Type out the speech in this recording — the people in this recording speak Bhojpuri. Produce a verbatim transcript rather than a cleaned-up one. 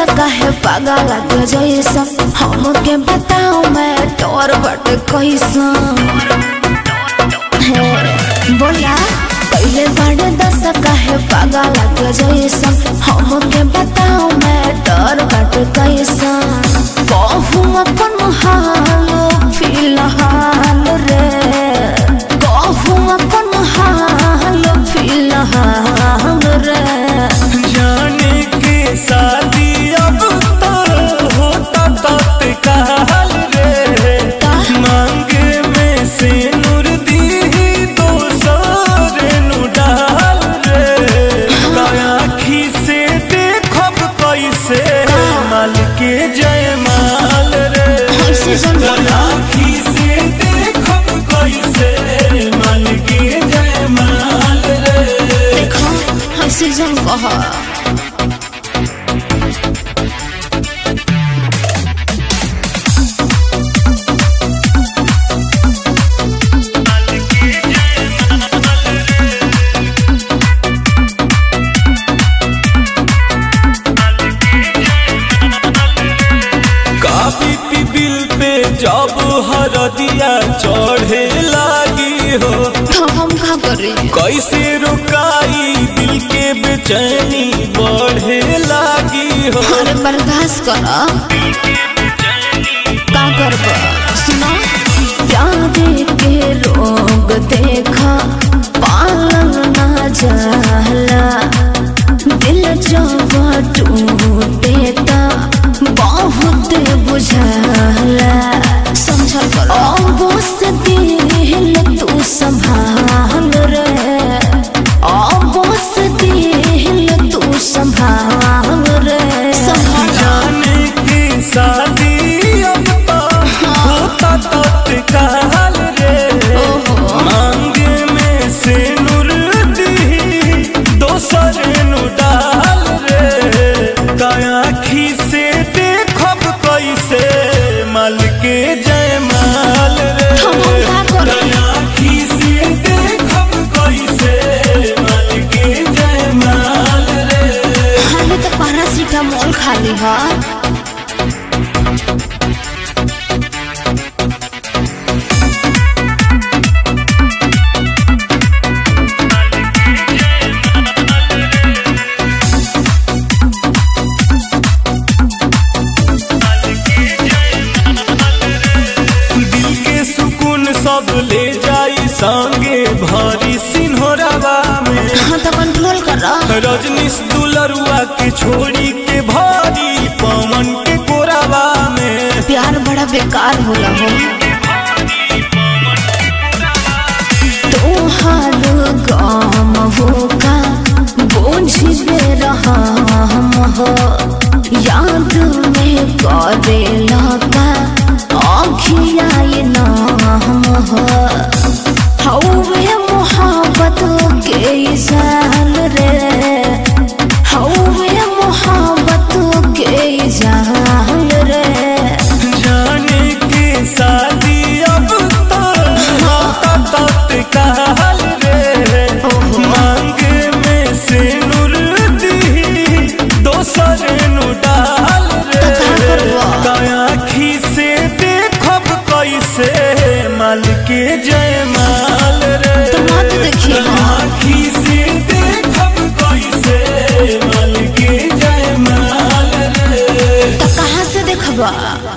काहे पागल के जैसा हमके बताओ मैं तोर बट कैसा है बोला पहले बड़े दस काहे पागल के जैसा हमके बताओ मैं तोर बट कैसा कहूँ अपन हाल फिलहाल रे कहूँ अपन हाल फिलहाल रे जाने के शादी अब तो होता तत्काल रे मांगे में से नूर दी दो सारे नु डाल रे आँखी से देखब कैसे माल के जयमाल रे आँखी से देखब कैसे माल के जयमाल रे देखो हंसी जम कहा कापी बिल पे जब हरदिया चढ़े लागी हो तो हम का करी कैसे रुकाई दिल के बेचैनी बढ़े लागी हो अरे बर्दाश्त करा का करब सुना प्यार के रोग देखा पालन ना जाला दिल जब टूटे ता बहुत बुझाला समझल करो बस दिल तू संभाल रे बस दिल तू संभाल रे जाने की शादी अब तो होता तत्काल रे मांगे में से नूर दी दोसर नु डाल रे आँखी से देखब कैसे माल के जयमाल रे आँखी से देखब कैसे माल के जयमाल रे हाले तो पैरासीटामोल खाली है सब ले जाई संगे भारी सिन्होरावा में हाँ तो कंट्रोल करा रजनीश दुलरुआ के छोड़ी के भारी पवन के कोरावा में प्यार बड़ा बेकार होला हो तोहार गम होगा बोझ दे रहा हम हो याद में करे लगा आँखिया ये नाम हो हौवे मोहब्बत के जाल रे हौवे मोहब्बत के जाल रे जाने के शादी अब तो होता तत्काल रे मांगे में से नूर दी दोसर नु डाल रे आँखी से देखब कैसे माल के जयमाल रे आँखी से देखब कैसे माल के जयमाल रे तो कहाँ से देखबा।